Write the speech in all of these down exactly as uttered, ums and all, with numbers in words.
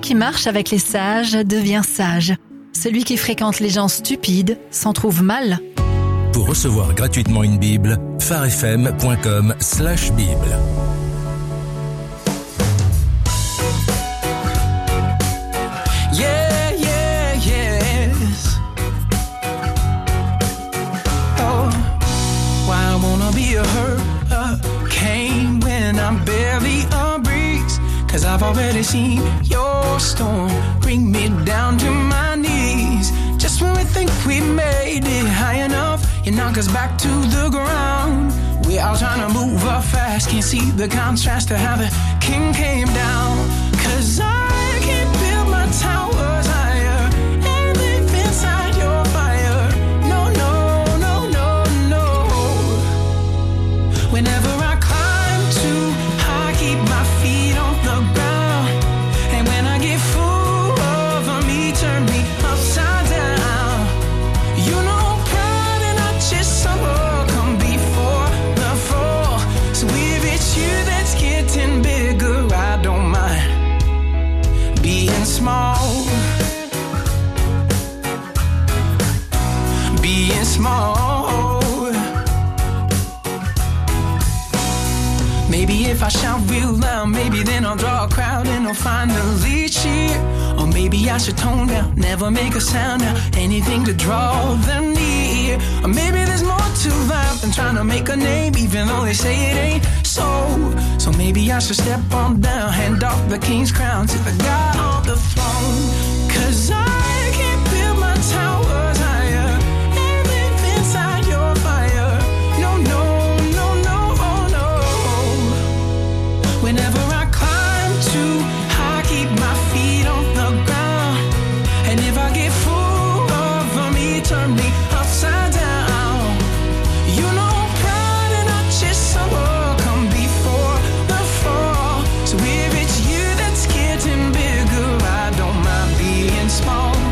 qui marche avec les sages devient sage. Celui qui fréquente les gens stupides s'en trouve mal. Pour recevoir gratuitement une Bible, pharefm point com slash Bible. Yeah, yeah, yes. Oh, why I wanna be a hurricane when I'm barely a breeze? Cause I've already seen your storm bring me down to my knees. Just when we think we made it high enough, you knock us back to the ground. We're all trying to move up fast, can't see the contrast to how the king came down. Cause I can't build my towers higher and live inside your fire. No, no, no, no, no. Whenever I climb too high, keep my feet on the ground. And when I get full of me, turn me upside down. You know pride and not just summer come before the fall. So if it's you that's getting bigger, I don't mind being small. Being small. Maybe if I shout real loud, maybe then I'll draw a crowd and I'll finally cheer. Or maybe I should tone down, never make a sound now, anything to draw them near. Or maybe there's more to life than trying to make a name, even though they say it ain't so. So maybe I should step on down, hand off the king's crown to the guy on the throne. Cause I can't build my towers higher and live inside your fire. No, no, no, no, no. Whenever I climb too high, keep my feet on the ground. And if I get full of me, turn me upside down. You know pride and not just summer come before the fall. So if it's you that's getting bigger, I don't mind being small.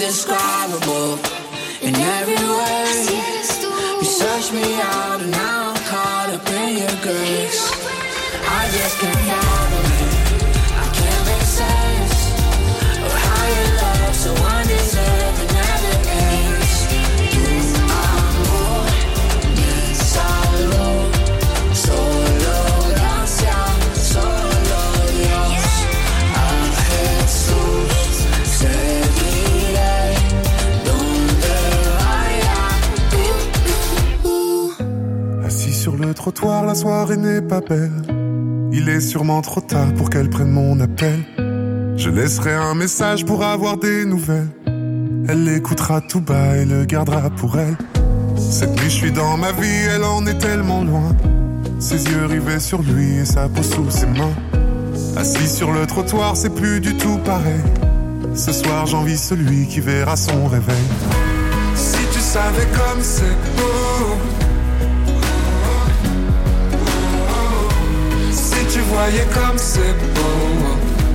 indescribable. In every way, you search me out and now I'm caught up in your grace. I just can't fathom it, I can't make sense of how your love so undeserved and never ends. Tu amor, mi salud, solo gracia, solo Dios. A Jesús seguiré donde vaya. Assis sur le trottoir, la soirée n'est pas belle. Il est sûrement trop tard pour qu'elle prenne mon appel. Je laisserai un message pour avoir des nouvelles. Elle l'écoutera tout bas et le gardera pour elle. Cette nuit je suis dans ma vie, elle en est tellement loin. Ses yeux rivés sur lui et sa peau sous ses mains. Assis sur le trottoir, c'est plus du tout pareil. Ce soir j'envie celui qui verra son réveil. Si tu savais comme c'est beau, si tu voyais comme c'est beau.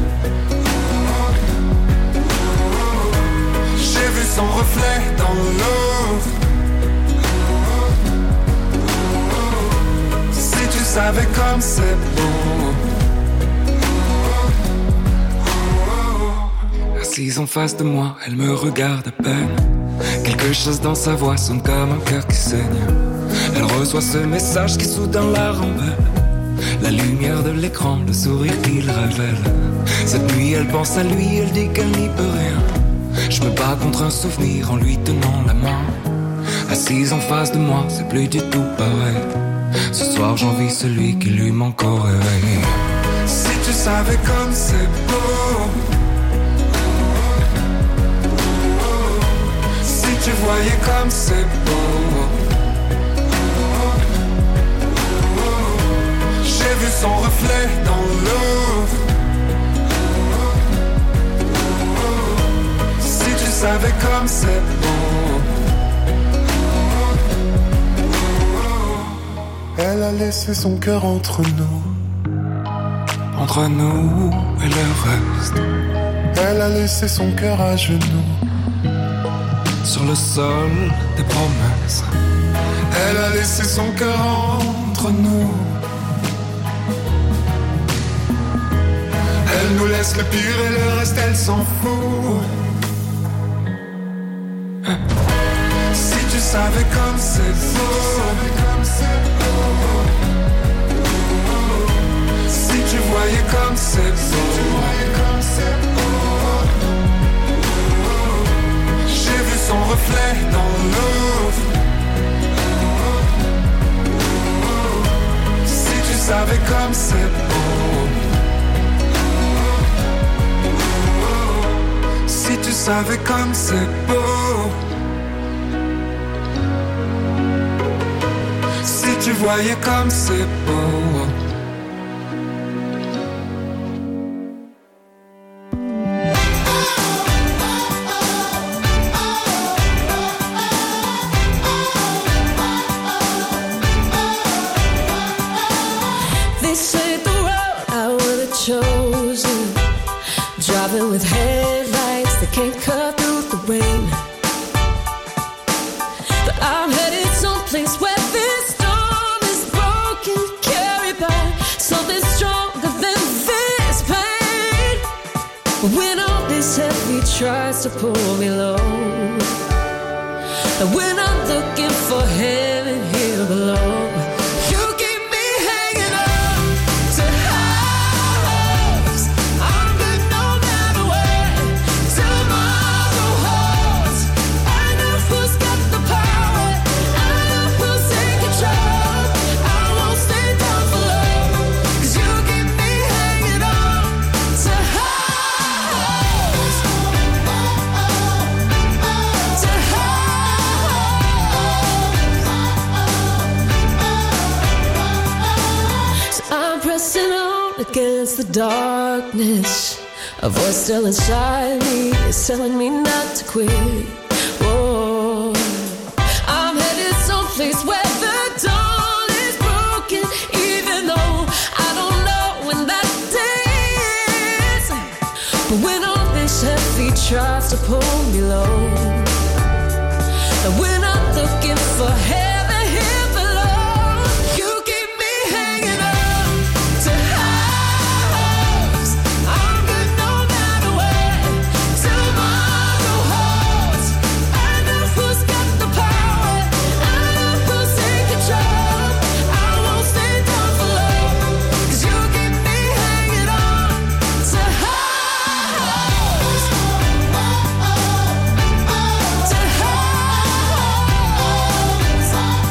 J'ai vu son reflet dans l'eau. Si tu savais comme c'est beau. Assise en face de moi, elle me regarde à peine. Quelque chose dans sa voix sonne comme un cœur qui saigne. Elle reçoit ce message qui soudain la rembelle. La lumière de l'écran, le sourire qu'il révèle. Cette nuit elle pense à lui, elle dit qu'elle n'y peut rien. Je me bats contre un souvenir en lui tenant la main. Assise en face de moi, c'est plus du tout pareil. Ce soir j'envie celui qui lui manque au réveil. Si tu savais comme c'est beau. Si tu voyais comme c'est beau. J'ai vu son reflet dans l'eau. Si tu savais comme c'est beau. Elle a laissé son cœur entre nous. Entre nous et le reste. Elle a laissé son cœur à genoux. Sur le sol des promesses. Elle a laissé son cœur entre nous. Elle nous laisse le pire et le reste elle s'en fout. Si tu savais comme c'est beau. Si tu voyais comme c'est beau. J'ai vu son reflet dans l'eau. Si tu savais comme c'est beau. Si tu savais comme c'est beau. Si tu voyais comme c'est beau. This ain't the road I would have chosen. Driving with headlights that can't cut through the rain. But I'm headed someplace where this storm is broken, carried by something stronger than this pain. When all this heavy tries to pull me low, and when I'm looking for heaven here below, against the darkness, a voice still inside me is telling me not to quit. Whoa. I'm headed someplace where the dawn is broken, even though I don't know when that day is. But when all this heavy tries to pull me low. And when I'm looking for heaven here below, you keep me hanging on to highs. I'm good no matter where tomorrow holds. I know who's got the power, I know who's in control. I won't stay down for long, 'cause you keep me hanging on to highs. To highs.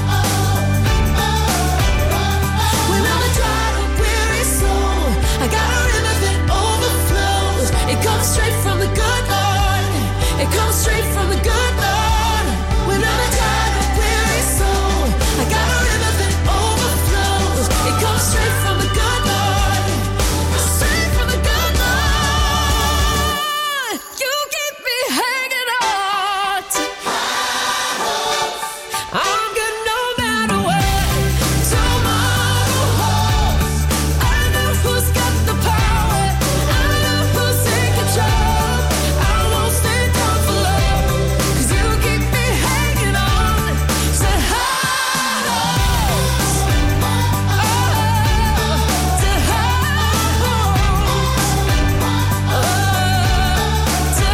When I'm a dried up weary soul, I got a river that overflows. It comes straight from the good Lord. It comes straight from the good Lord. When I'm a dried up weary soul, I got a river that overflows. It comes straight from the good Lord. Straight from the good Lord. You keep me hanging on to highs. I'm good no matter where tomorrow holds. I know who's got the power, I know who's in control. I won't stay down for long, 'cause you keep me hanging on to highs. Oh, to highs. Oh, to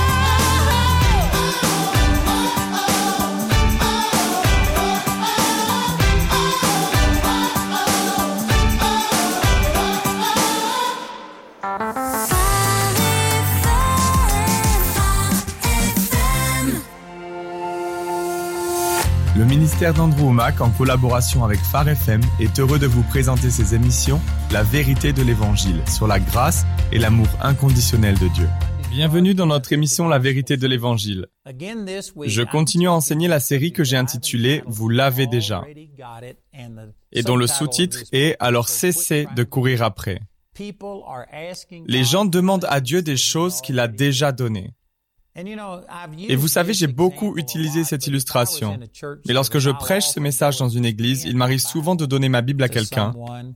Le ministère d'Andrew Wommack, en collaboration avec Phare F M, est heureux de vous présenter ses émissions La vérité de l'Évangile, sur la grâce et l'amour inconditionnel de Dieu. Bienvenue dans notre émission La vérité de l'Évangile. Je continue à enseigner la série que j'ai intitulée « Vous l'avez déjà » et dont le sous-titre est « Alors cessez de courir après ». Les gens demandent à Dieu des choses qu'il a déjà données. Et vous savez, j'ai beaucoup utilisé cette illustration. Mais lorsque je prêche ce message dans une église, il m'arrive souvent de donner ma Bible à quelqu'un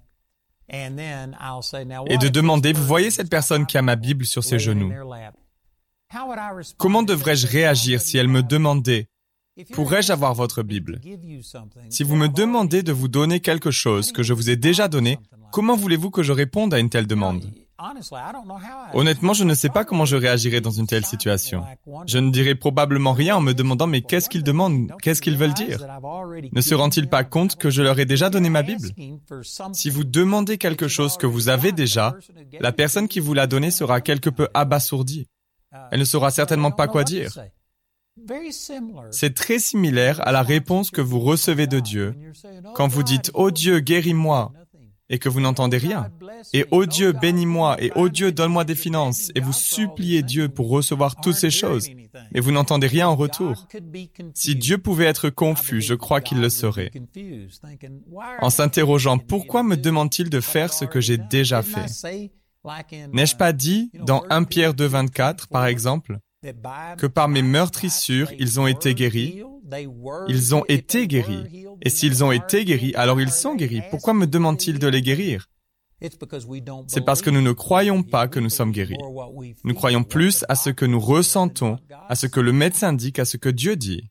et de demander, vous voyez cette personne qui a ma Bible sur ses genoux. Comment devrais-je réagir si elle me demandait, pourrais-je avoir votre Bible? Si vous me demandez de vous donner quelque chose que je vous ai déjà donné, comment voulez-vous que je réponde à une telle demande? Honnêtement, je ne sais pas comment je réagirais dans une telle situation. Je ne dirais probablement rien en me demandant mais qu'est-ce qu'ils demandent, qu'est-ce qu'ils veulent dire? Ne se rendent-ils pas compte que je leur ai déjà donné ma Bible? Si vous demandez quelque chose que vous avez déjà, la personne qui vous l'a donné sera quelque peu abasourdie. Elle ne saura certainement pas quoi dire. C'est très similaire à la réponse que vous recevez de Dieu quand vous dites « Oh Dieu, guéris-moi » et que vous n'entendez rien. Et « Oh Dieu, bénis-moi » et « Oh Dieu, donne-moi des finances » et vous suppliez Dieu pour recevoir toutes ces choses et vous n'entendez rien en retour. Si Dieu pouvait être confus, je crois qu'il le serait. En s'interrogeant « Pourquoi me demande-t-il de faire ce que j'ai déjà fait ?» N'ai-je pas dit, dans Première Pierre deux vingt-quatre, par exemple, que par mes meurtrissures, ils ont été guéris? Ils ont été guéris. Et s'ils ont été guéris, alors ils sont guéris. Pourquoi me demande-t-il de les guérir? C'est parce que nous ne croyons pas que nous sommes guéris. Nous croyons plus à ce que nous ressentons, à ce que le médecin dit qu'à ce que Dieu dit.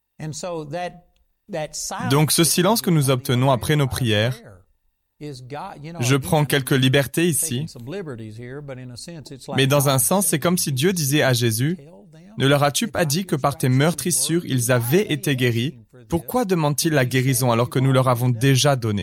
Donc ce silence que nous obtenons après nos prières, je prends quelques libertés ici, mais dans un sens, c'est comme si Dieu disait à Jésus, « Ne leur as-tu pas dit que par tes meurtrissures, ils avaient été guéris? Pourquoi demandent-ils la guérison alors que nous leur avons déjà donné ?»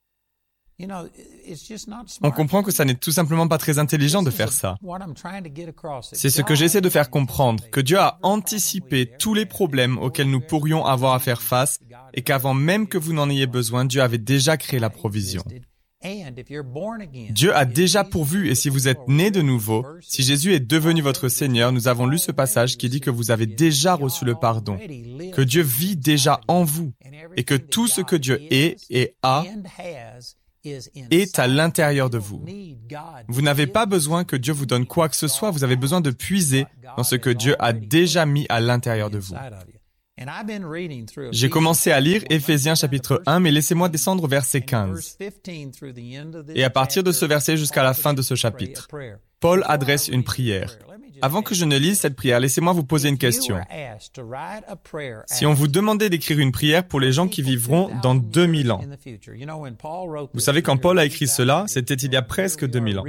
On comprend que ça n'est tout simplement pas très intelligent de faire ça. C'est ce que j'essaie de faire comprendre, que Dieu a anticipé tous les problèmes auxquels nous pourrions avoir à faire face et qu'avant même que vous n'en ayez besoin, Dieu avait déjà créé la provision. Dieu a déjà pourvu et si vous êtes né de nouveau, si Jésus est devenu votre Seigneur, nous avons lu ce passage qui dit que vous avez déjà reçu le pardon, que Dieu vit déjà en vous et que tout ce que Dieu est et a est à l'intérieur de vous. Vous n'avez pas besoin que Dieu vous donne quoi que ce soit, vous avez besoin de puiser dans ce que Dieu a déjà mis à l'intérieur de vous. J'ai commencé à lire Éphésiens chapitre un, mais laissez-moi descendre au verset quinze. Et à partir de ce verset jusqu'à la fin de ce chapitre, Paul adresse une prière. Avant que je ne lise cette prière, laissez-moi vous poser une question. Si on vous demandait d'écrire une prière pour les gens qui vivront dans deux mille ans, vous savez, quand Paul a écrit cela, c'était il y a presque deux mille ans.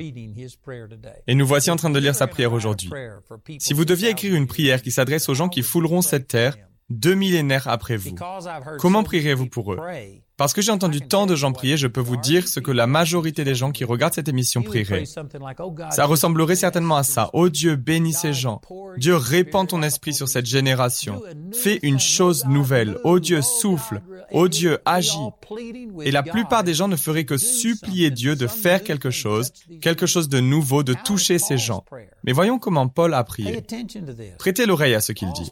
Et nous voici en train de lire sa prière aujourd'hui. Si vous deviez écrire une prière qui s'adresse aux gens qui fouleront cette terre deux millénaires après vous, comment prierez-vous pour eux? Parce que j'ai entendu tant de gens prier, je peux vous dire ce que la majorité des gens qui regardent cette émission prieraient. Ça ressemblerait certainement à ça. Oh Dieu, bénis ces gens. Dieu, répands ton esprit sur cette génération. Fais une chose nouvelle. Oh Dieu, souffle. Oh Dieu, agis. Et la plupart des gens ne feraient que supplier Dieu de faire quelque chose, quelque chose de nouveau, de toucher ces gens. Mais voyons comment Paul a prié. Prêtez l'oreille à ce qu'il dit.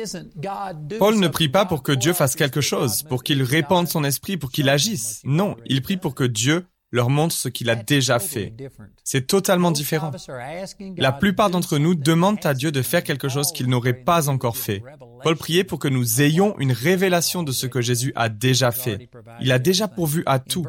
Paul ne prie pas pour que Dieu fasse quelque chose, pour qu'il répande son esprit, pour qu'il agisse. Non, il prie pour que Dieu leur montre ce qu'il a déjà fait. C'est totalement différent. La plupart d'entre nous demandent à Dieu de faire quelque chose qu'il n'aurait pas encore fait. Paul priait pour que nous ayons une révélation de ce que Jésus a déjà fait. Il a déjà pourvu à tout.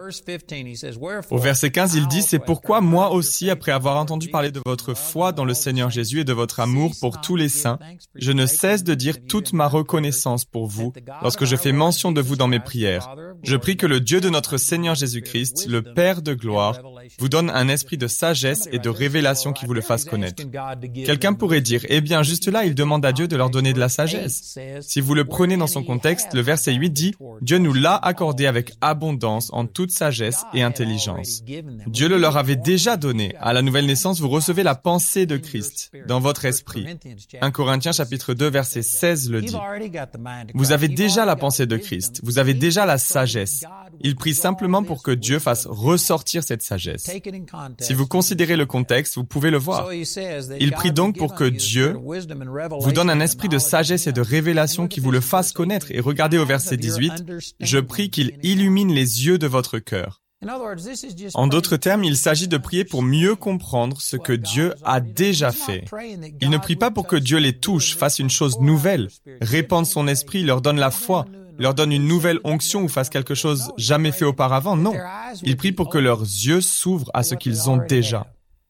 Au verset quinze, il dit, « C'est pourquoi moi aussi, après avoir entendu parler de votre foi dans le Seigneur Jésus et de votre amour pour tous les saints, je ne cesse de dire toute ma reconnaissance pour vous lorsque je fais mention de vous dans mes prières. Je prie que le Dieu de notre Seigneur Jésus-Christ, le Père de gloire, vous donne un esprit de sagesse et de révélation qui vous le fasse connaître. » Quelqu'un pourrait dire, eh bien, juste là, il demande à Dieu de leur donner de la sagesse. Si vous le prenez dans son contexte, le verset huit dit, « Dieu nous l'a accordé avec abondance en toute sagesse et intelligence. » Dieu le leur avait déjà donné. À la nouvelle naissance, vous recevez la pensée de Christ dans votre esprit. un Corinthiens chapitre deux, verset seize le dit. Vous avez déjà la pensée de Christ. Vous avez déjà la sagesse. Il prie simplement pour que Dieu fasse ressortir cette sagesse. Si vous considérez le contexte, vous pouvez le voir. Il prie donc pour que Dieu vous donne un esprit de sagesse et de révélation qui vous le fasse connaître. Et regardez au verset dix-huit, « Je prie qu'il illumine les yeux de votre cœur. » En d'autres termes, il s'agit de prier pour mieux comprendre ce que Dieu a déjà fait. Il ne prie pas pour que Dieu les touche, fasse une chose nouvelle, répande son esprit, leur donne la foi, leur donne une nouvelle onction ou fasse quelque chose jamais fait auparavant. Non, il prie pour que leurs yeux s'ouvrent à ce qu'ils ont déjà.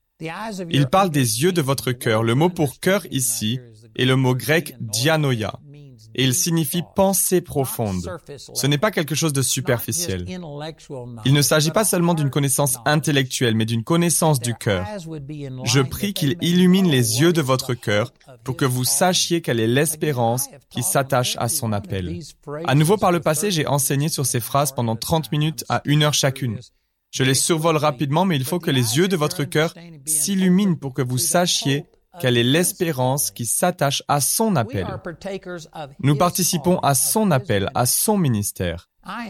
Il parle des yeux de votre cœur. Le mot pour cœur ici est le mot grec dianoia. Et il signifie pensée profonde. Ce n'est pas quelque chose de superficiel. Il ne s'agit pas seulement d'une connaissance intellectuelle, mais d'une connaissance du cœur. Je prie qu'il illumine les yeux de votre cœur pour que vous sachiez quelle est l'espérance qui s'attache à son appel. À nouveau, par le passé, j'ai enseigné sur ces phrases pendant trente minutes à une heure chacune. Je les survole rapidement, mais il faut que les yeux de votre cœur s'illuminent pour que vous sachiez quelle est l'espérance qui s'attache à son appel. Nous participons à son appel, à son ministère.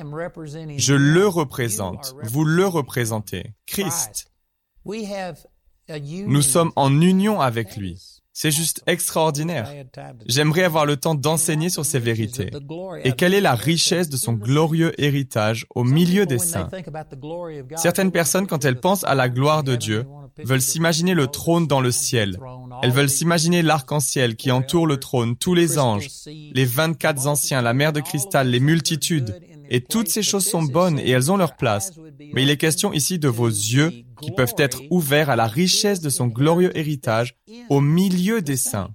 Je le représente, vous le représentez, Christ. Nous sommes en union avec lui. C'est juste extraordinaire. J'aimerais avoir le temps d'enseigner sur ces vérités. Et quelle est la richesse de son glorieux héritage au milieu des saints? Certaines personnes, quand elles pensent à la gloire de Dieu, veulent s'imaginer le trône dans le ciel. Elles veulent s'imaginer l'arc-en-ciel qui entoure le trône, tous les anges, les vingt-quatre anciens, la mer de cristal, les multitudes. Et toutes ces choses sont bonnes et elles ont leur place. Mais il est question ici de vos yeux qui peuvent être ouverts à la richesse de son glorieux héritage au milieu des saints.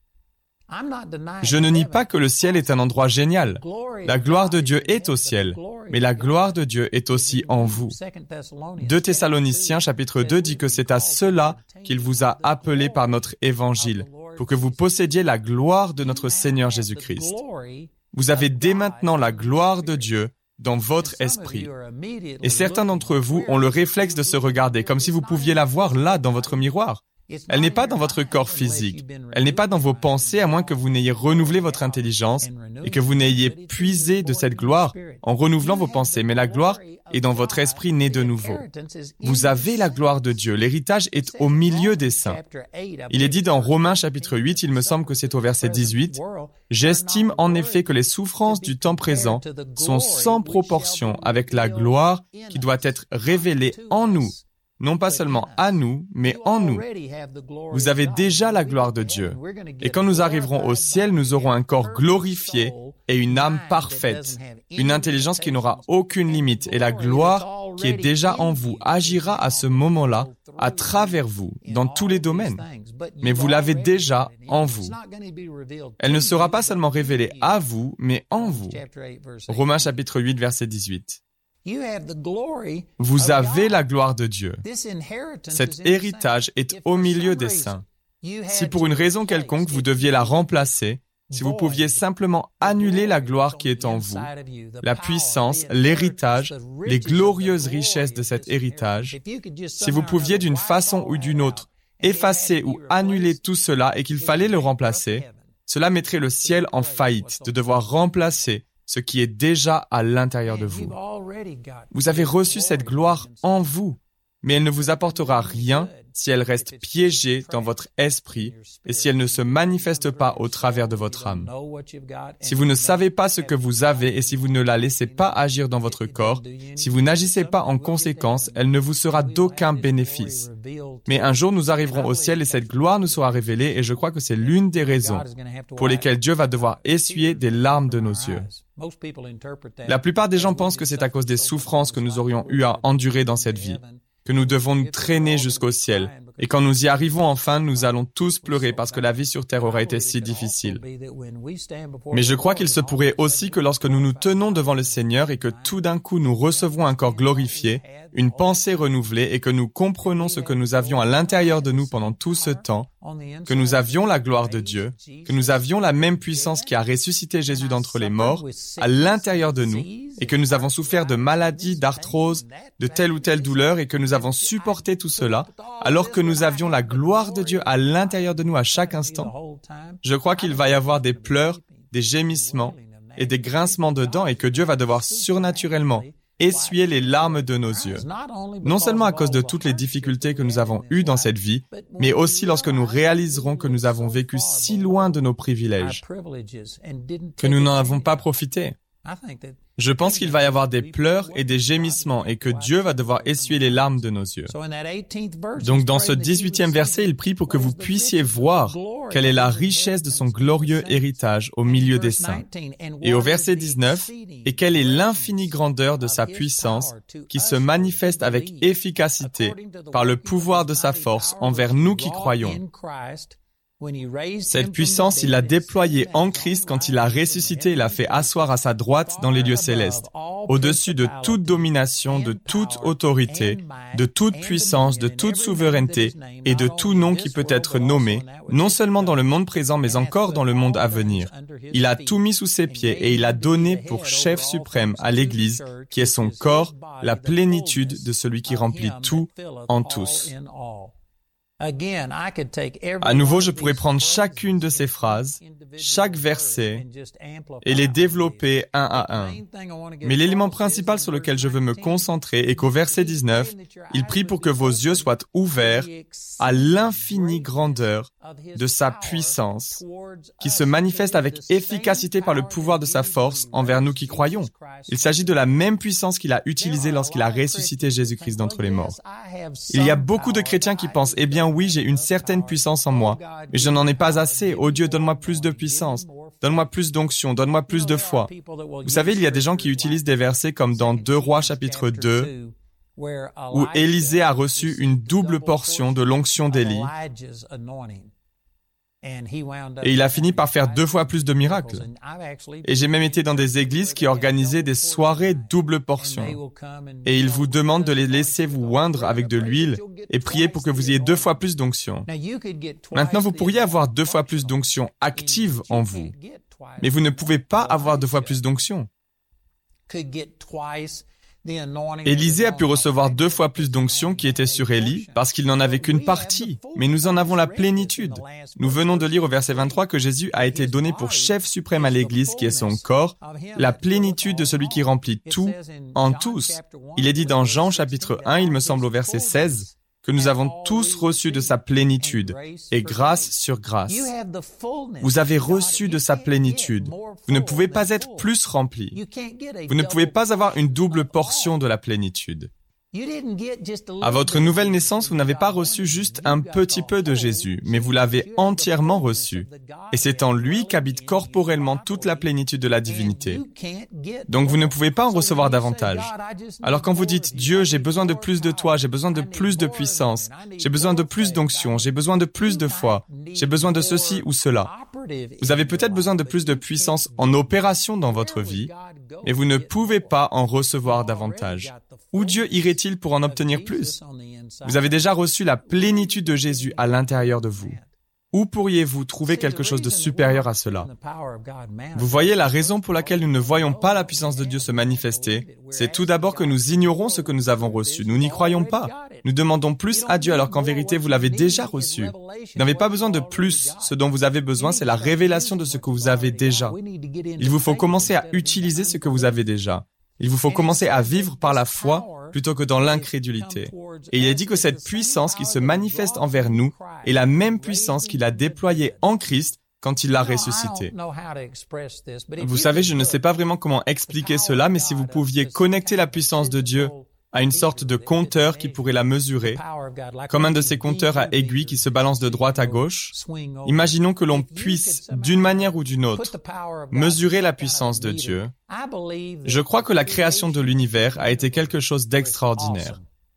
Je ne nie pas que le ciel est un endroit génial. La gloire de Dieu est au ciel, mais la gloire de Dieu est aussi en vous. deux Thessaloniciens chapitre deux dit que c'est à cela qu'il vous a appelé par notre évangile, pour que vous possédiez la gloire de notre Seigneur Jésus-Christ. Vous avez dès maintenant la gloire de Dieu dans votre esprit. Et certains d'entre vous ont le réflexe de se regarder comme si vous pouviez la voir là dans votre miroir. Elle n'est pas dans votre corps physique. Elle n'est pas dans vos pensées à moins que vous n'ayez renouvelé votre intelligence et que vous n'ayez puisé de cette gloire en renouvelant vos pensées. Mais la gloire est dans votre esprit né de nouveau. Vous avez la gloire de Dieu. L'héritage est au milieu des saints. Il est dit dans Romains chapitre huit, il me semble que c'est au verset dix-huit, « J'estime en effet que les souffrances du temps présent sont sans proportion avec la gloire qui doit être révélée en nous. » Non pas seulement à nous, mais en nous. Vous avez déjà la gloire de Dieu. Et quand nous arriverons au ciel, nous aurons un corps glorifié et une âme parfaite, une intelligence qui n'aura aucune limite. Et la gloire qui est déjà en vous agira à ce moment-là à travers vous, dans tous les domaines. Mais vous l'avez déjà en vous. Elle ne sera pas seulement révélée à vous, mais en vous. Romains chapitre huit, verset dix-huit. Vous avez la gloire de Dieu. Cet héritage est au milieu des saints. Si pour une raison quelconque vous deviez la remplacer, si vous pouviez simplement annuler la gloire qui est en vous, la puissance, l'héritage, les glorieuses richesses de cet héritage, si vous pouviez d'une façon ou d'une autre effacer ou annuler tout cela et qu'il fallait le remplacer, cela mettrait le ciel en faillite de devoir remplacer ce qui est déjà à l'intérieur de vous. Vous avez reçu cette gloire en vous, mais elle ne vous apportera rien si elle reste piégée dans votre esprit et si elle ne se manifeste pas au travers de votre âme. Si vous ne savez pas ce que vous avez et si vous ne la laissez pas agir dans votre corps, si vous n'agissez pas en conséquence, elle ne vous sera d'aucun bénéfice. Mais un jour, nous arriverons au ciel et cette gloire nous sera révélée et je crois que c'est l'une des raisons pour lesquelles Dieu va devoir essuyer des larmes de nos yeux. La plupart des gens pensent que c'est à cause des souffrances que nous aurions eu à endurer dans cette vie, que nous devons nous traîner jusqu'au ciel. Et quand nous y arrivons enfin, nous allons tous pleurer parce que la vie sur terre aura été si difficile. Mais je crois qu'il se pourrait aussi que lorsque nous nous tenons devant le Seigneur et que tout d'un coup nous recevons un corps glorifié, une pensée renouvelée et que nous comprenons ce que nous avions à l'intérieur de nous pendant tout ce temps, que nous avions la gloire de Dieu, que nous avions la même puissance qui a ressuscité Jésus d'entre les morts à l'intérieur de nous et que nous avons souffert de maladies, d'arthrose, de telle ou telle douleur et que nous avons supporté tout cela alors que nous avions la gloire de Dieu à l'intérieur de nous à chaque instant. Je crois qu'il va y avoir des pleurs, des gémissements et des grincements de dents et que Dieu va devoir surnaturellement essuyer les larmes de nos yeux, non seulement à cause de toutes les difficultés que nous avons eues dans cette vie, mais aussi lorsque nous réaliserons que nous avons vécu si loin de nos privilèges, que nous n'en avons pas profité. Je pense qu'il va y avoir des pleurs et des gémissements et que Dieu va devoir essuyer les larmes de nos yeux. Donc dans ce dix-huitième verset, il prie pour que vous puissiez voir quelle est la richesse de son glorieux héritage au milieu des saints. Et au verset dix-neuf, et quelle est l'infinie grandeur de sa puissance qui se manifeste avec efficacité par le pouvoir de sa force envers nous qui croyons. Cette puissance, il l'a déployée en Christ quand il a ressuscité et l'a fait asseoir à sa droite dans les lieux célestes, au-dessus de toute domination, de toute autorité, de toute puissance, de toute souveraineté et de tout nom qui peut être nommé, non seulement dans le monde présent, mais encore dans le monde à venir. Il a tout mis sous ses pieds et il a donné pour chef suprême à l'Église, qui est son corps, la plénitude de celui qui remplit tout en tous. À nouveau, je pourrais prendre chacune de ces phrases, chaque verset, et les développer un à un. Mais l'élément principal sur lequel je veux me concentrer est qu'au verset dix-neuf, il prie pour que vos yeux soient ouverts à l'infinie grandeur de sa puissance, qui se manifeste avec efficacité par le pouvoir de sa force envers nous qui croyons. Il s'agit de la même puissance qu'il a utilisée lorsqu'il a ressuscité Jésus-Christ d'entre les morts. Il y a beaucoup de chrétiens qui pensent, eh bien oui, j'ai une certaine puissance en moi, mais je n'en ai pas assez. Oh Dieu, donne-moi plus de puissance, donne-moi plus d'onction, donne-moi plus de foi. Vous savez, il y a des gens qui utilisent des versets comme dans deux Rois chapitre deux, où Élisée a reçu une double portion de l'onction d'Élie, et il a fini par faire deux fois plus de miracles. Et j'ai même été dans des églises qui organisaient des soirées double portion. Et ils vous demandent de les laisser vous oindre avec de l'huile et prier pour que vous ayez deux fois plus d'onction. Maintenant, vous pourriez avoir deux fois plus d'onction active en vous, mais vous ne pouvez pas avoir deux fois plus d'onction. Élisée a pu recevoir deux fois plus d'onction qui était sur Élie parce qu'il n'en avait qu'une partie, mais nous en avons la plénitude. Nous venons de lire au verset vingt-trois que Jésus a été donné pour chef suprême à l'Église qui est son corps, la plénitude de celui qui remplit tout en tous. Il est dit dans Jean chapitre un, il me semble au verset seize, que nous avons tous reçu de sa plénitude, et grâce sur grâce. Vous avez reçu de sa plénitude. Vous ne pouvez pas être plus rempli. Vous ne pouvez pas avoir une double portion de la plénitude. À votre nouvelle naissance, vous n'avez pas reçu juste un petit peu de Jésus, mais vous l'avez entièrement reçu. Et c'est en lui qu'habite corporellement toute la plénitude de la divinité. Donc vous ne pouvez pas en recevoir davantage. Alors quand vous dites « Dieu, j'ai besoin de plus de toi, j'ai besoin de plus de puissance, j'ai besoin de plus d'onction, j'ai besoin de plus de foi, j'ai besoin de ceci ou cela », vous avez peut-être besoin de plus de puissance en opération dans votre vie, mais vous ne pouvez pas en recevoir davantage. Où Dieu irait-il pour en obtenir plus? Vous avez déjà reçu la plénitude de Jésus à l'intérieur de vous. Où pourriez-vous trouver quelque chose de supérieur à cela? Vous voyez, la raison pour laquelle nous ne voyons pas la puissance de Dieu se manifester, c'est tout d'abord que nous ignorons ce que nous avons reçu. Nous n'y croyons pas. Nous demandons plus à Dieu alors qu'en vérité, vous l'avez déjà reçu. Vous n'avez pas besoin de plus. Ce dont vous avez besoin, c'est la révélation de ce que vous avez déjà. Il vous faut commencer à utiliser ce que vous avez déjà. Il vous faut commencer à vivre par la foi plutôt que dans l'incrédulité. Et il est dit que cette puissance qui se manifeste envers nous est la même puissance qu'il a déployée en Christ quand il l'a ressuscité. Vous savez, je ne sais pas vraiment comment expliquer cela, mais si vous pouviez connecter la puissance de Dieu à une sorte de compteur qui pourrait la mesurer, comme un de ces compteurs à aiguilles qui se balance de droite à gauche, imaginons que l'on puisse, d'une manière ou d'une autre, mesurer la puissance de Dieu. Je crois que la création de l'univers a été quelque chose d'extraordinaire.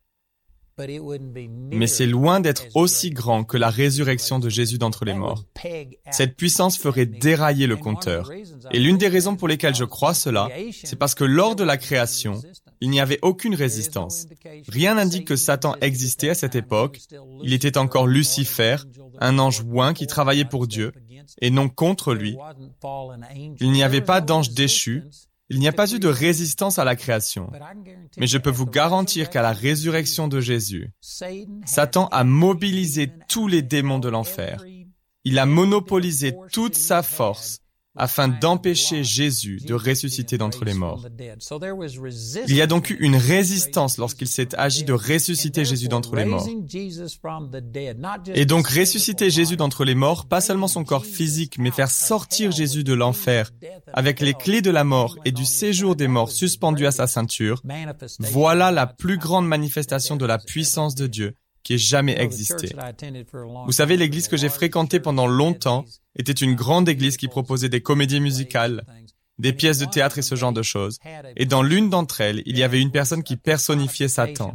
Mais c'est loin d'être aussi grand que la résurrection de Jésus d'entre les morts. Cette puissance ferait dérailler le compteur. Et l'une des raisons pour lesquelles je crois cela, c'est parce que lors de la création, il n'y avait aucune résistance. Rien n'indique que Satan existait à cette époque. Il était encore Lucifer, un ange oint qui travaillait pour Dieu, et non contre lui. Il n'y avait pas d'ange déchu. Il n'y a pas eu de résistance à la création. Mais je peux vous garantir qu'à la résurrection de Jésus, Satan a mobilisé tous les démons de l'enfer. Il a monopolisé toute sa force afin d'empêcher Jésus de ressusciter d'entre les morts. Il y a donc eu une résistance lorsqu'il s'est agi de ressusciter Jésus d'entre les morts. Et donc ressusciter Jésus d'entre les morts, pas seulement son corps physique, mais faire sortir Jésus de l'enfer avec les clés de la mort et du séjour des morts suspendues à sa ceinture, voilà la plus grande manifestation de la puissance de Dieu qui ait jamais existé. Vous savez, l'église que j'ai fréquentée pendant longtemps était une grande église qui proposait des comédies musicales, des pièces de théâtre et ce genre de choses. Et dans l'une d'entre elles, il y avait une personne qui personnifiait Satan.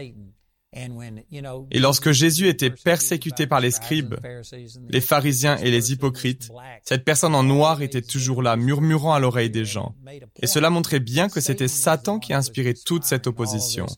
Et lorsque Jésus était persécuté par les scribes, les pharisiens et les hypocrites, cette personne en noir était toujours là, murmurant à l'oreille des gens. Et cela montrait bien que c'était Satan qui inspirait toute cette opposition.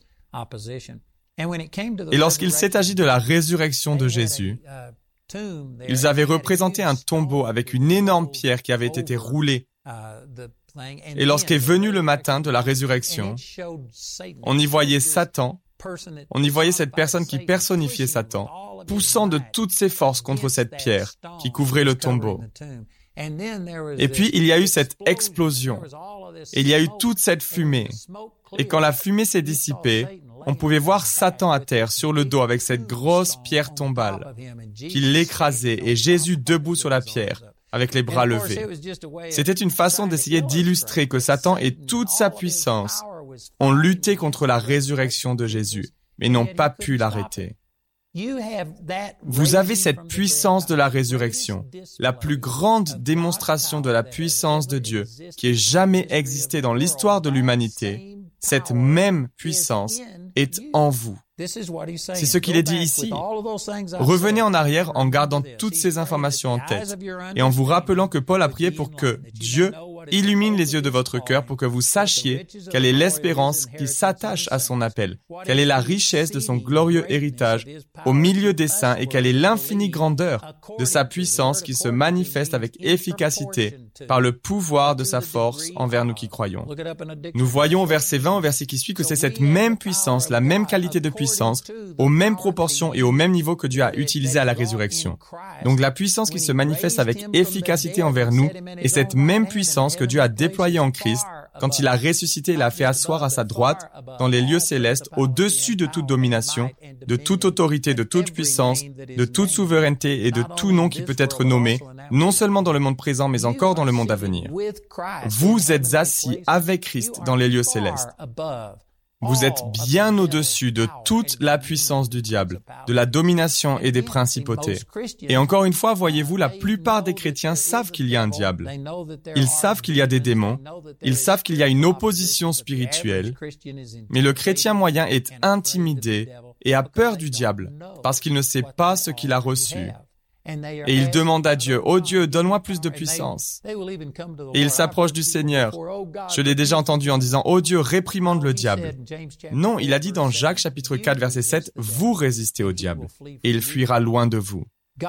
Et lorsqu'il s'est agi de la résurrection de Jésus, ils avaient représenté un tombeau avec une énorme pierre qui avait été roulée. Et lorsqu'est venu le matin de la résurrection, on y voyait Satan, on y voyait cette personne qui personnifiait Satan, poussant de toutes ses forces contre cette pierre qui couvrait le tombeau. Et puis, il y a eu cette explosion. Et il y a eu toute cette fumée. Et quand la fumée s'est dissipée, on pouvait voir Satan à terre sur le dos avec cette grosse pierre tombale qui l'écrasait et Jésus debout sur la pierre avec les bras levés. C'était une façon d'essayer d'illustrer que Satan et toute sa puissance ont lutté contre la résurrection de Jésus, mais n'ont pas pu l'arrêter. Vous avez cette puissance de la résurrection, la plus grande démonstration de la puissance de Dieu qui ait jamais existé dans l'histoire de l'humanité. Cette même puissance est en vous. C'est ce qu'il est dit ici. Revenez en arrière en gardant toutes ces informations en tête et en vous rappelant que Paul a prié pour que Dieu illumine les yeux de votre cœur pour que vous sachiez quelle est l'espérance qui s'attache à son appel, quelle est la richesse de son glorieux héritage au milieu des saints et quelle est l'infinie grandeur de sa puissance qui se manifeste avec efficacité par le pouvoir de sa force envers nous qui croyons. Nous voyons au verset vingt, au verset qui suit, que c'est cette même puissance, la même qualité de puissance, aux mêmes proportions et au même niveau que Dieu a utilisé à la résurrection. Donc la puissance qui se manifeste avec efficacité envers nous est cette même puissance que Dieu a déployée en Christ quand il a ressuscité et l'a fait asseoir à sa droite dans les lieux célestes au-dessus de toute domination, de toute autorité, de toute puissance, de toute souveraineté et de tout nom qui peut être nommé, non seulement dans le monde présent mais encore dans le monde à venir. Vous êtes assis avec Christ dans les lieux célestes. Vous êtes bien au-dessus de toute la puissance du diable, de la domination et des principautés. Et encore une fois, voyez-vous, la plupart des chrétiens savent qu'il y a un diable. Ils savent qu'il y a des démons. Ils savent qu'il y a une opposition spirituelle. Mais le chrétien moyen est intimidé et a peur du diable parce qu'il ne sait pas ce qu'il a reçu. Et il demande à Dieu, « Oh Dieu, donne-moi plus de puissance. » Et il s'approche du Seigneur. Je l'ai déjà entendu en disant, « Oh Dieu, réprimande le diable. » Non, il a dit dans Jacques chapitre quatre verset sept, « Vous résistez au diable, et il fuira loin de vous. »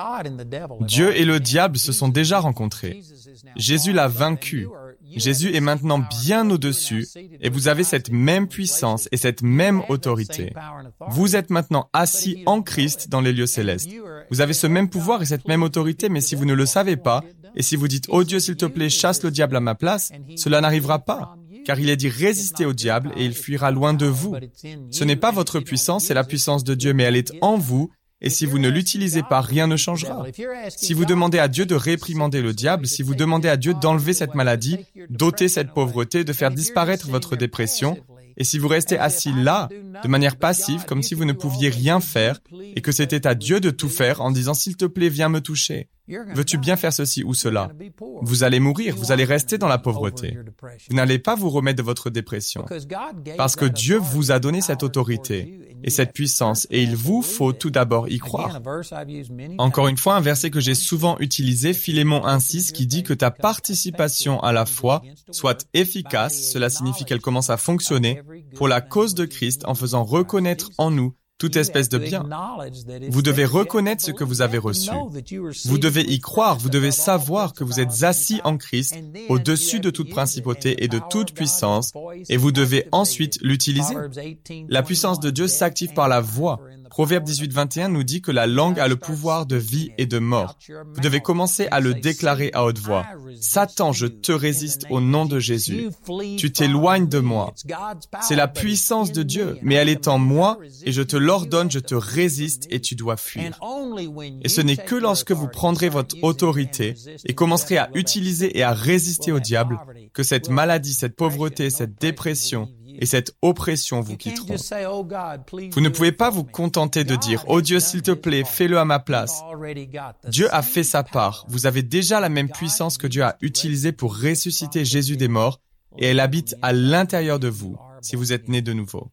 Dieu et le diable se sont déjà rencontrés. Jésus l'a vaincu. Jésus est maintenant bien au-dessus et vous avez cette même puissance et cette même autorité. Vous êtes maintenant assis en Christ dans les lieux célestes. Vous avez ce même pouvoir et cette même autorité, mais si vous ne le savez pas, et si vous dites « Oh Dieu, s'il te plaît, chasse le diable à ma place », cela n'arrivera pas, car il est dit « Résistez au diable et il fuira loin de vous ». Ce n'est pas votre puissance, c'est la puissance de Dieu, mais elle est en vous. Et si vous ne l'utilisez pas, rien ne changera. Si vous demandez à Dieu de réprimander le diable, si vous demandez à Dieu d'enlever cette maladie, d'ôter cette pauvreté, de faire disparaître votre dépression, et si vous restez assis là, de manière passive, comme si vous ne pouviez rien faire, et que c'était à Dieu de tout faire en disant « S'il te plaît, viens me toucher. Veux-tu bien faire ceci ou cela ?» Vous allez mourir, vous allez rester dans la pauvreté. Vous n'allez pas vous remettre de votre dépression. Parce que Dieu vous a donné cette autorité et cette puissance, et il vous faut tout d'abord y croire. Encore une fois, un verset que j'ai souvent utilisé, Philémon un six, qui dit que ta participation à la foi soit efficace, cela signifie qu'elle commence à fonctionner pour la cause de Christ en faisant reconnaître en nous toute espèce de bien. Vous devez reconnaître ce que vous avez reçu. Vous devez y croire, vous devez savoir que vous êtes assis en Christ, au-dessus de toute principauté et de toute puissance, et vous devez ensuite l'utiliser. La puissance de Dieu s'active par la voix. Proverbe dix-huit vingt et un nous dit que la langue a le pouvoir de vie et de mort. Vous devez commencer à le déclarer à haute voix. Satan, je te résiste au nom de Jésus. Tu t'éloignes de moi. C'est la puissance de Dieu, mais elle est en moi et je te l'ordonne, je te résiste et tu dois fuir. Et ce n'est que lorsque vous prendrez votre autorité et commencerez à utiliser et à résister au diable que cette maladie, cette pauvreté, cette dépression et cette oppression vous quitteront. Vous ne pouvez pas vous contenter de dire « Oh Dieu, s'il te plaît, fais-le à ma place ». Dieu a fait sa part. Vous avez déjà la même puissance que Dieu a utilisée pour ressusciter Jésus des morts et elle habite à l'intérieur de vous si vous êtes né de nouveau.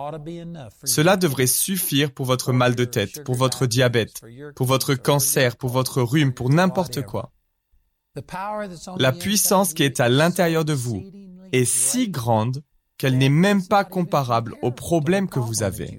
Cela devrait suffire pour votre mal de tête, pour votre diabète, pour votre cancer, pour votre rhume, pour n'importe quoi. La puissance qui est à l'intérieur de vous est si grande qu'elle n'est même pas comparable aux problèmes que vous avez.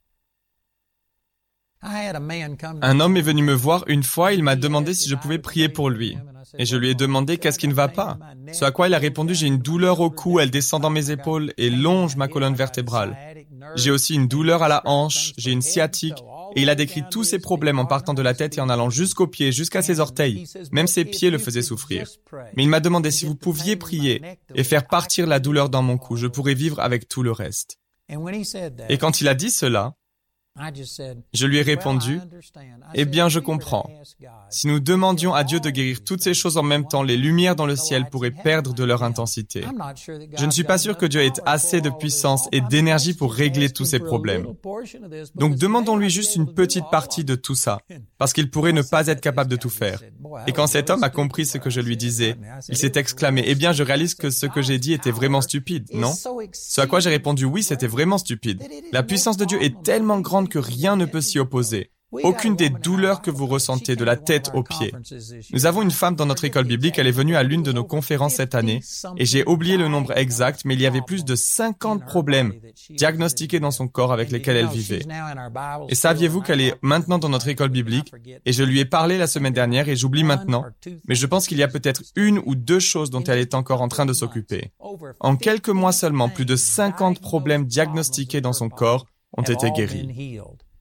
Un homme est venu me voir une fois, il m'a demandé si je pouvais prier pour lui. Et je lui ai demandé qu'est-ce qui ne va pas. Ce à quoi il a répondu, j'ai une douleur au cou, elle descend dans mes épaules et longe ma colonne vertébrale. J'ai aussi une douleur à la hanche, j'ai une sciatique. Et il a décrit tous ses problèmes en partant de la tête et en allant jusqu'aux pieds, jusqu'à ses orteils. Même ses pieds le faisaient souffrir. Mais il m'a demandé si vous pouviez prier et faire partir la douleur dans mon cou, je pourrais vivre avec tout le reste. Et quand il a dit cela, je lui ai répondu, « Eh bien, je comprends. Si nous demandions à Dieu de guérir toutes ces choses en même temps, les lumières dans le ciel pourraient perdre de leur intensité. Je ne suis pas sûr que Dieu ait assez de puissance et d'énergie pour régler tous ces problèmes. Donc, demandons-lui juste une petite partie de tout ça, parce qu'il pourrait ne pas être capable de tout faire. » Et quand cet homme a compris ce que je lui disais, il s'est exclamé, « Eh bien, je réalise que ce que j'ai dit était vraiment stupide, non ?» Ce à quoi j'ai répondu, « Oui, c'était vraiment stupide. La puissance de Dieu est tellement grande que rien ne peut s'y opposer. Aucune des douleurs que vous ressentez de la tête aux pieds. » Nous avons une femme dans notre école biblique, elle est venue à l'une de nos conférences cette année, et j'ai oublié le nombre exact, mais il y avait plus de cinquante problèmes diagnostiqués dans son corps avec lesquels elle vivait. Et saviez-vous qu'elle est maintenant dans notre école biblique, et je lui ai parlé la semaine dernière, et j'oublie maintenant, mais je pense qu'il y a peut-être une ou deux choses dont elle est encore en train de s'occuper. En quelques mois seulement, plus de cinquante problèmes diagnostiqués dans son corps ont été guéris.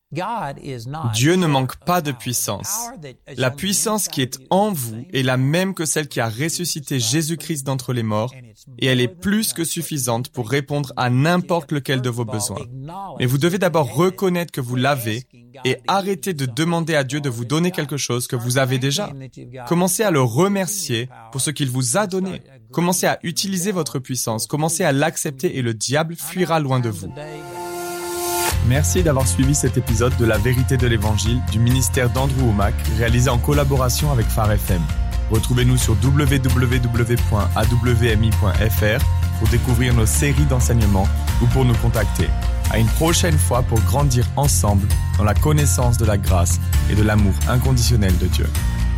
Dieu ne manque pas de puissance. La puissance qui est en vous est la même que celle qui a ressuscité Jésus-Christ d'entre les morts, et elle est plus que suffisante pour répondre à n'importe lequel de vos besoins. Mais vous devez d'abord reconnaître que vous l'avez et arrêter de demander à Dieu de vous donner quelque chose que vous avez déjà. Commencez à le remercier pour ce qu'il vous a donné. Commencez à utiliser votre puissance, commencez à l'accepter et le diable fuira loin de vous. Merci d'avoir suivi cet épisode de La Vérité de l'Évangile du ministère d'Andrew Wommack, réalisé en collaboration avec Phare F M. Retrouvez-nous sur w w w point a w m i point f r pour découvrir nos séries d'enseignements ou pour nous contacter. À une prochaine fois pour grandir ensemble dans la connaissance de la grâce et de l'amour inconditionnel de Dieu.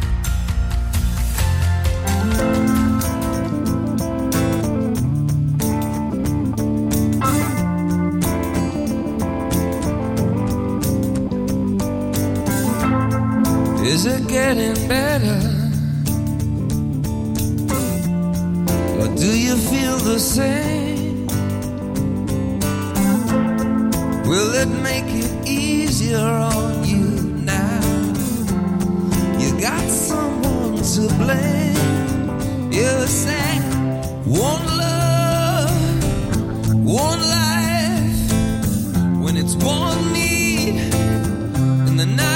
Is it getting better? Or do you feel the same? Will it make it easier on you now? You got someone to blame. You say, one love, one life. When it's one need in the night.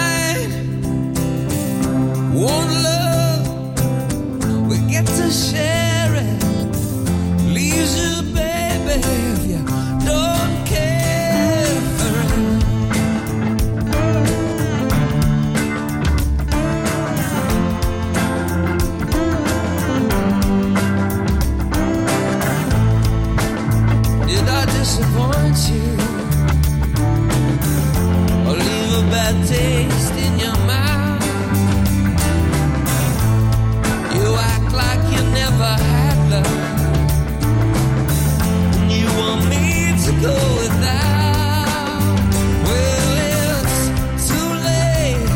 One love, we get to share it. Leaves you, baby, if you don't care for it. Did I disappoint you? Or leave a bad taste in your mouth? Like you never had love, and you want me to go without. Well, it's too late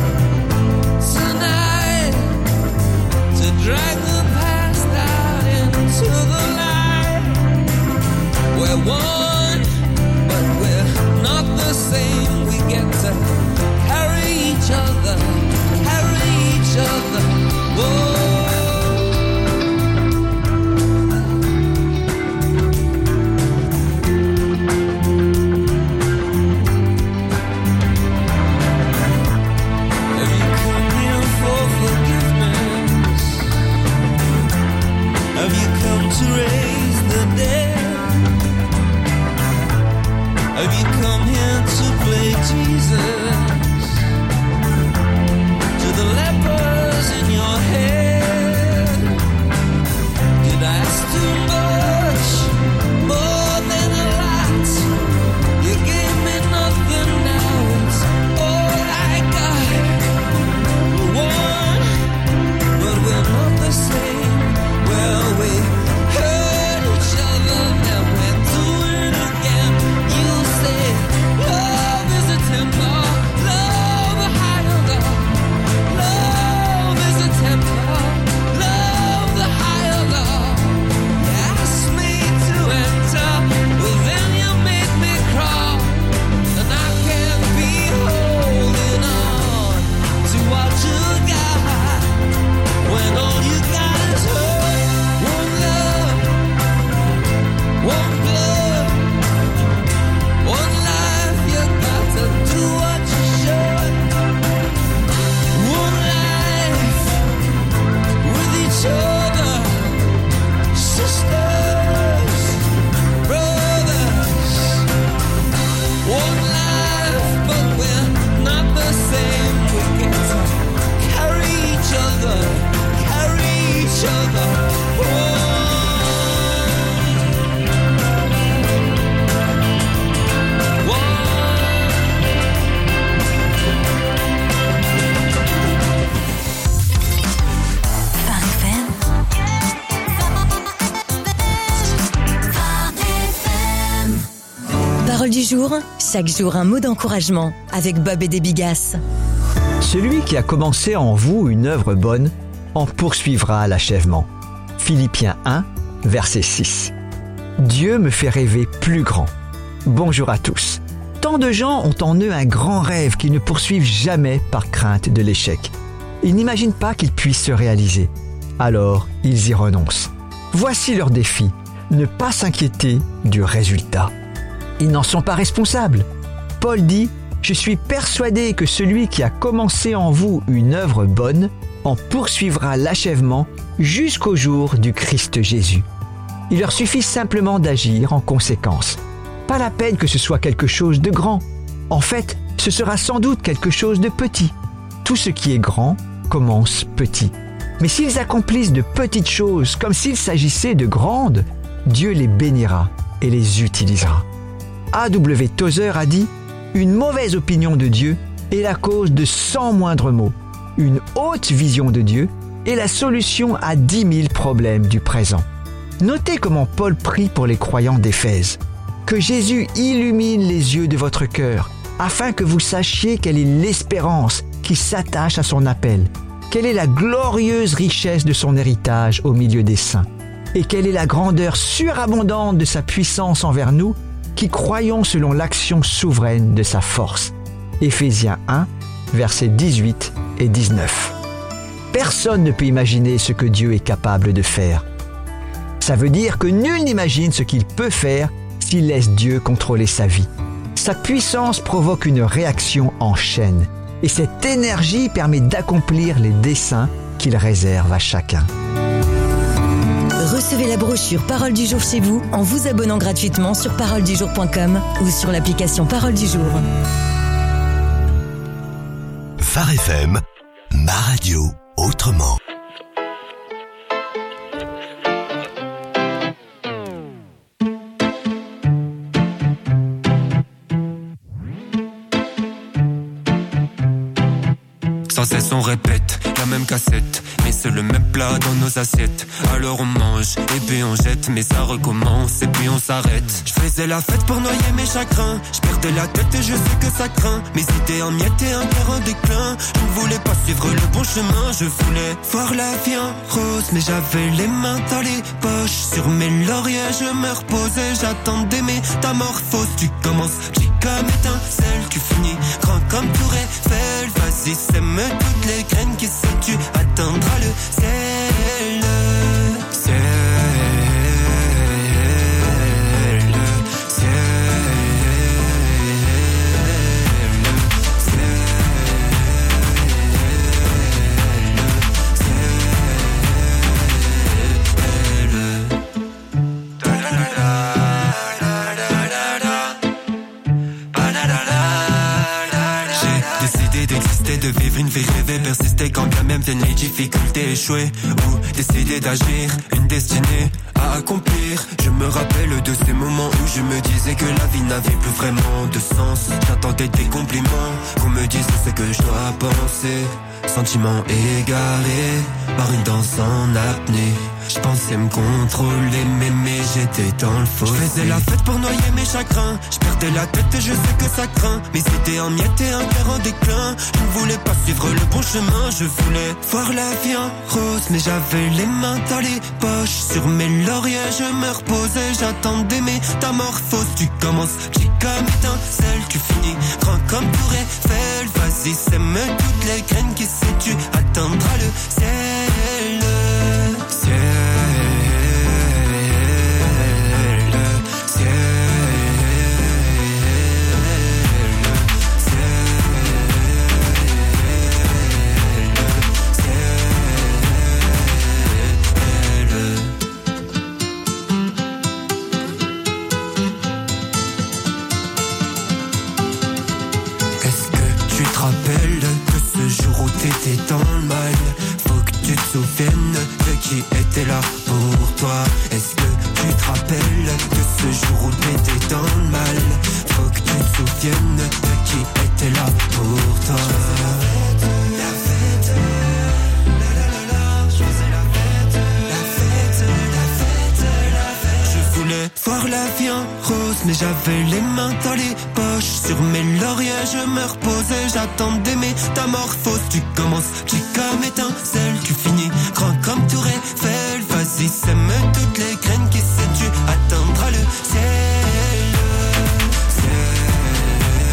tonight to drag the past out into the light. We're one, but we're not the same. We get to carry each other, carry each other. Whoa. To raise the dead? Have you come here to play Jesus? To the lepers in your head? Did I ask too much? More than a lot. You gave me nothing, now it's all I got. We're one, but we're not the same. Well, we Du jour, chaque jour un mot d'encouragement avec Bob et des Bigas. Celui qui a commencé en vous une œuvre bonne en poursuivra à l'achèvement. Philippiens un, verset six. Dieu me fait rêver plus grand. Bonjour à tous. Tant de gens ont en eux un grand rêve qu'ils ne poursuivent jamais par crainte de l'échec. Ils n'imaginent pas qu'il puisse se réaliser. Alors, ils y renoncent. Voici leur défi, ne pas s'inquiéter du résultat. Ils n'en sont pas responsables. Paul dit « Je suis persuadé que celui qui a commencé en vous une œuvre bonne en poursuivra l'achèvement jusqu'au jour du Christ Jésus. » Il leur suffit simplement d'agir en conséquence. Pas la peine que ce soit quelque chose de grand. En fait, ce sera sans doute quelque chose de petit. Tout ce qui est grand commence petit. Mais s'ils accomplissent de petites choses comme s'il s'agissait de grandes, Dieu les bénira et les utilisera. A W Tozer a dit « Une mauvaise opinion de Dieu est la cause de cent moindres maux. Une haute vision de Dieu est la solution à dix mille problèmes du présent. » Notez comment Paul prie pour les croyants d'Éphèse. Que Jésus illumine les yeux de votre cœur, afin que vous sachiez quelle est l'espérance qui s'attache à son appel, quelle est la glorieuse richesse de son héritage au milieu des saints, et quelle est la grandeur surabondante de sa puissance envers nous, qui croyons selon l'action souveraine de sa force. Éphésiens un, versets dix-huit et dix-neuf. Personne ne peut imaginer ce que Dieu est capable de faire. Ça veut dire que nul n'imagine ce qu'il peut faire s'il laisse Dieu contrôler sa vie. Sa puissance provoque une réaction en chaîne, et cette énergie permet d'accomplir les desseins qu'il réserve à chacun. Recevez la brochure Parole du jour chez vous en vous abonnant gratuitement sur parole du jour point com ou sur l'application Parole du jour. Phare F M, ma radio autrement. Sans cesse on répète la même cassette, mais c'est le même plat dans nos assiettes. Alors on mange et puis on jette, mais ça recommence et puis on s'arrête. Je faisais la fête pour noyer mes chagrins, je perdais la tête et je sais que ça craint. Mes idées en miettes et un cœur en déclin. Je ne voulais pas suivre le bon chemin, je voulais voir la vie en rose, mais j'avais les mains dans les poches. Sur mes lauriers je me reposais, j'attendais métamorphoses. Tu commences petit comme étincelle, tu finis grand comme Tour Eiffel. Vas-y, sème toutes les graines qui se tu atteindras le ciel. Ciel, ciel, de vivre une vie rêvée, persister quand bien même viennent les difficultés, échouer ou décider d'agir, une destinée à accomplir. Je me rappelle de ces moments où je me disais que la vie n'avait plus vraiment de sens. J'attendais des compliments, qu'on me dise ce que je dois penser. Sentiments égarés par une danse en apnée. Je pensais me contrôler, mais, mais j'étais dans le fossé. Je faisais la fête pour noyer mes chagrins, je perdais la tête et je sais que ça craint. Mes idées en miettes et un cœur en déclin. Je ne voulais pas suivre le bon chemin, je voulais voir la vie en rose, mais j'avais les mains dans les poches. Sur mes lauriers je me reposais, j'attendais métamorphoses. Tu commences petit comme étincelle, tu finis grand comme Tour Eiffel. Vas-y, sème toutes les graines qui se tu atteindras le ciel. Ciel, ciel, Est-ce que tu te rappelles de ce jour où t'étais dans le mal? Faut que tu te souviennes de qui était là pour toi. Est-ce que tu te rappelles de ce jour où t'étais dans le mal? Faut que tu te souviennes de qui était là pour toi. La fête, la la la la, je faisais la fête, la fête, la fête, la fête. Je voulais voir la vie en rose, mais j'avais les mains dans les poches. Sur mes lauriers je me reposais, j'attendais métamorphoses. Tu commences petit comme étincelle, tu finis grand comme Tour Eiffel. Vas-y, sème toutes les graines qui se tu atteindras le ciel. Ciel.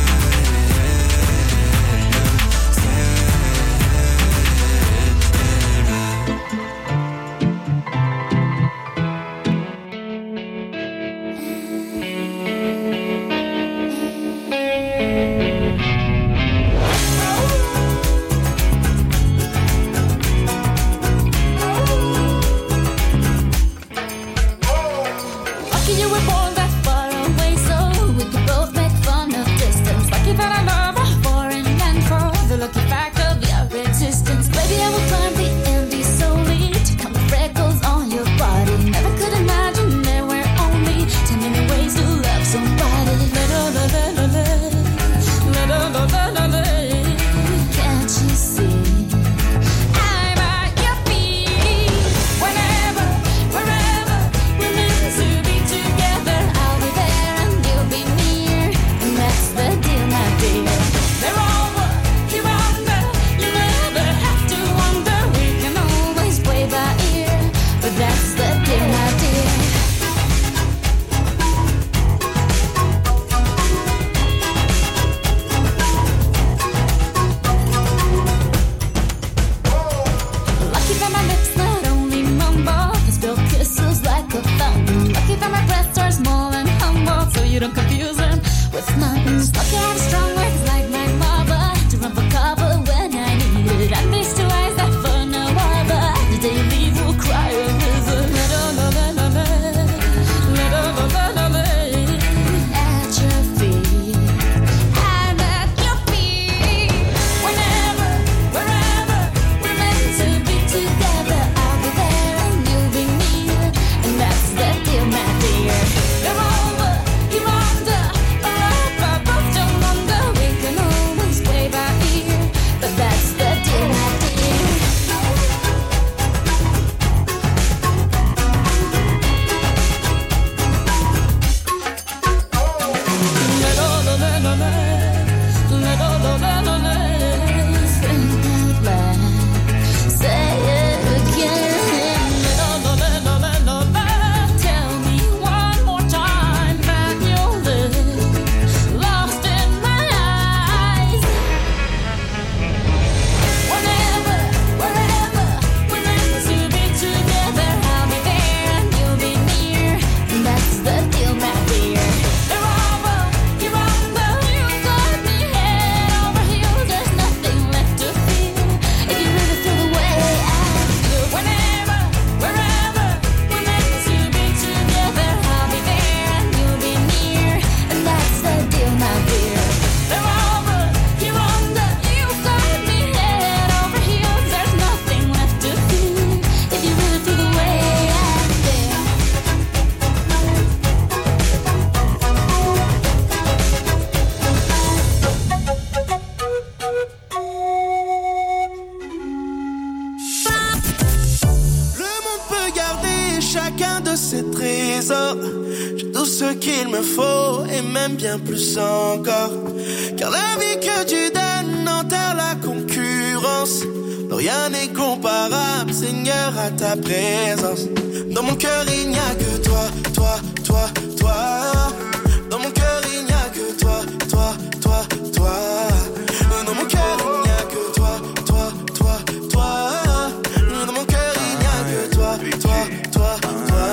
de ces trésors. J'ai tout ce qu'il me faut et même bien plus encore. Car la vie que tu donnes enterre la concurrence. Non, rien n'est comparable, Seigneur, à ta présence. Dans mon cœur il n'y a que toi, toi, toi, toi. Dans mon cœur il n'y a que toi, toi, toi, toi. Dans mon cœur il n'y a que toi, toi, toi, toi. Dans mon cœur il n'y a que toi, toi, toi, toi.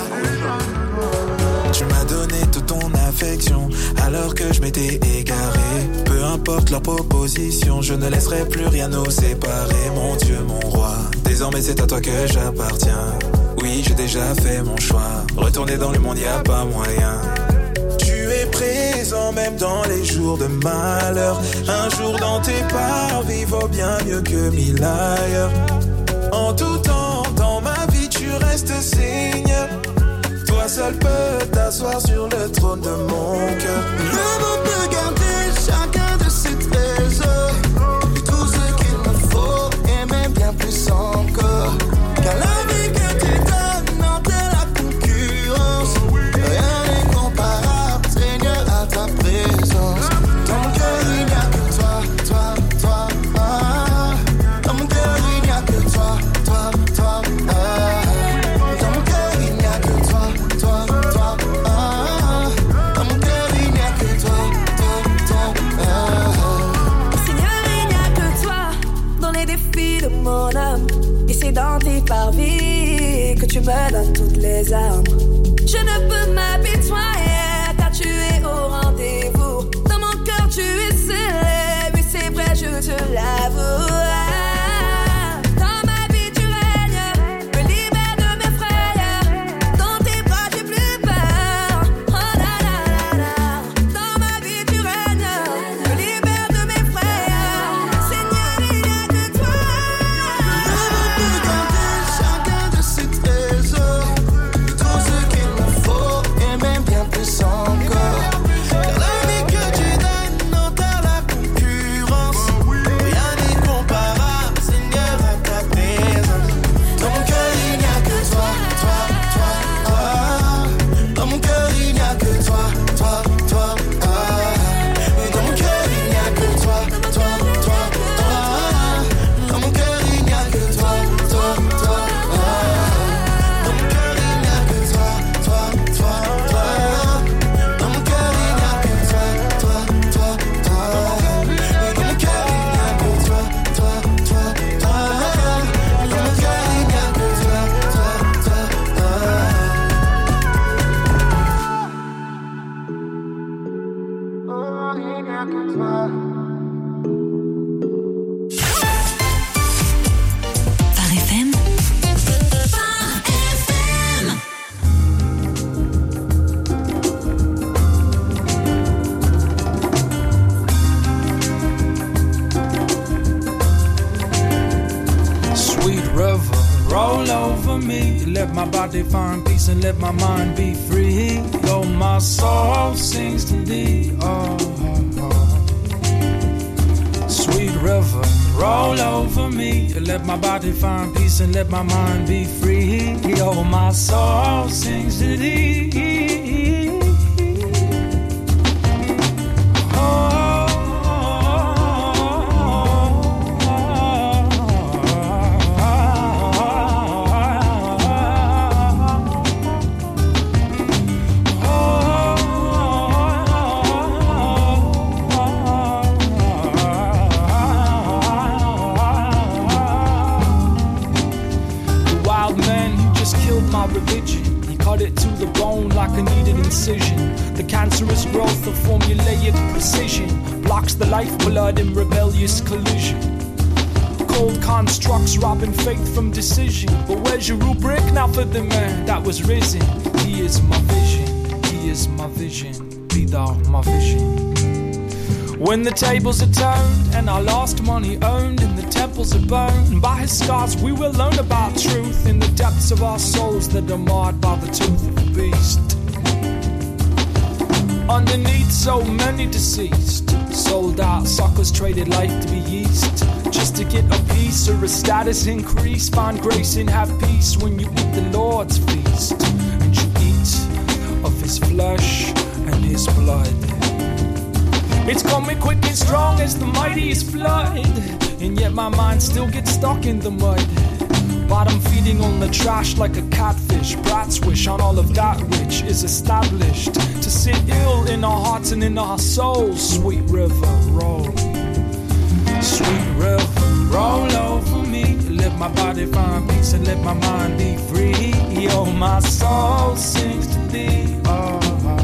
Tu m'as donné toute ton affection alors que je m'étais égaré. Peu importe leur proposition, je ne laisserai plus rien nous séparer. Mon Dieu, mon roi, désormais c'est à toi que j'appartiens. Oui, j'ai déjà fait mon choix. Retourner dans le monde, y a pas moyen. Tu es présent même dans les jours de malheur. Un jour dans tes parvis vaut bien mieux que mille ailleurs. En tout temps, dans ma vie, tu restes Seigneur. Toi seul peux t'asseoir sur le trône de mon cœur. Le monde peut garder chacun de ses trésors. Et tout ce qu'il me faut et même bien plus encore. Car la vie que tu donnes enterre la concurrence. Rien n'est comparable, Seigneur, à ta présence. Dans mon cœur il n'y a que toi, toi, toi, ah. Dans mon cœur il n'y a que toi, toi, toi, ah. Dans mon cœur il n'y a que toi, toi, toi, ah. Dans mon cœur il n'y a que toi, toi, toi, ah. Seigneur, il n'y a que toi dans les défis de mon âme. Et c'est dans tes parvis que tu me donnes toutes les armes. Je ne peux m'apitoyer car tu es au rendez-vous. Dans mon cœur tu es scellé, oui c'est vrai je te l'avoue. Dans ma vie tu règnes, me libère de mes frayeurs. Dans tes bras j'ai plus peur. Oh la la la la. Dans ma vie tu règnes, me libère de mes frayeurs. Seigneur, il n'y a que toi. Chacun de ses trésors, tout ce qu'il me faut et même bien plus encore. Car la vie que tu donnes enterre la concurrence. Rien n'est comparable, Seigneur, à ta présence. Dans mon cœur il n'y a que toi, toi, toi, toi. Dans mon cœur il n'y a que toi, toi, toi, ah. Dans mon cœur il n'y a que toi, toi, toi, toi. Dans mon cœur il n'y a que toi, toi, toi, ah. Dans mon cœur il n'y a que toi, toi, toi, toi. Dans mon cœur il n'y a que toi, toi, toi, toi. Dans mon cœur il n'y a que toi, toi, toi, toi. Dans mon cœur il n'y a que toi, toi, toi, toi. Oh, il n'y a que toi. Phare F M. Sweet river, roll over me. Let my body find peace and let my mind be free. Oh, my soul sings to thee. Oh, oh, oh. Sweet river, roll over me. Let my body find peace and let my mind be free. Oh, my soul sings to thee. The cancerous growth of formulaic precision blocks the lifeblood in rebellious collision. Cold constructs robbing faith from decision. But where's your rubric now for the man that was risen? He is my vision, he is my vision, be thou my vision. When the tables are turned and our lost money owned and the temples are burned, by his scars we will learn about truth in the depths of our souls that are marred by the tooth of the beast. Underneath so many deceased, sold out suckers traded life to be yeast, just to get a piece or a status increase. Find grace and have peace when you eat the Lord's feast. coming quick and strong as the mightiest flood. And yet my mind still gets stuck in the mud. Bottom feeding on the trash like a catfish. Brats wish on all of that which is established to sit ill in our hearts and in our souls. Sweet river, roll. Sweet river, roll over me. Let my body find peace and let my mind be free. Oh, my soul sings to thee. Oh, oh,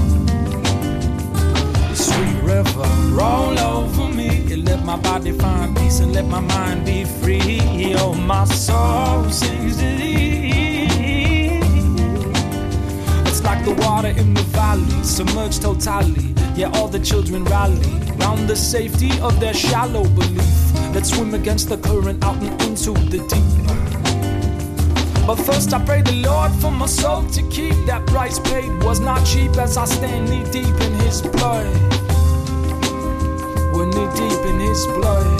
oh. Sweet river, roll over me. Let my body find peace and let my mind be free. Oh, my soul sings to thee. It's like the water in the valley, submerged totally. Yeah, all the children rally round the safety of their shallow belief. Let's swim against the current out and into the deep. But first I pray the Lord for my soul to keep. That price paid was not cheap as I stand knee deep in His blood. We're knee deep in His blood.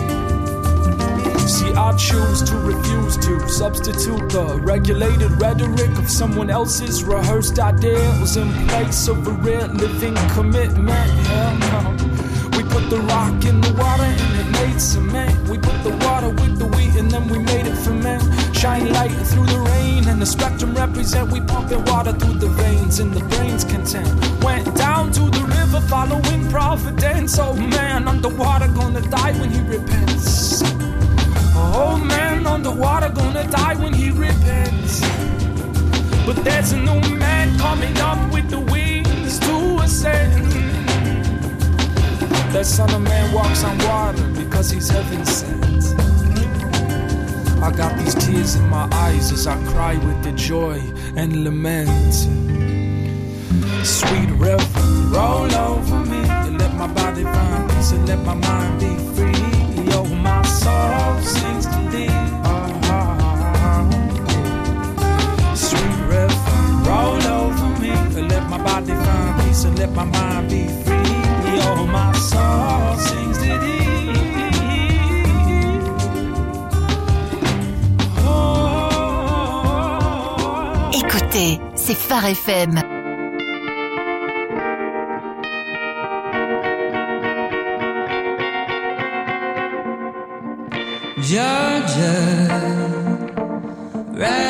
See, I choose to refuse to substitute the regulated rhetoric of someone else's rehearsed ideals in place of a real living commitment. Hell no. We put the rock in the water and it made cement. We put the water with the wheat and then we made it ferment. Shine light through the rain and the spectrum represent. We pumping water through the veins and the brain's content. Went down to the river following providence. Oh man, underwater gonna die when he repents. Oh man, underwater gonna die when he repents. But there's a new man coming up with the wings to ascend. That son of man walks on water because he's heaven sent. I got these tears in my eyes as I cry with the joy and lament. Sweet river, roll over me and let my body find peace and let my mind be free. Oh, my soul sings to thee. Oh, sweet river, roll over me and let my body find peace and let my mind be free. Oh, my soul sings to thee. Oh. Écoutez, c'est Phare F M. Georgia, right.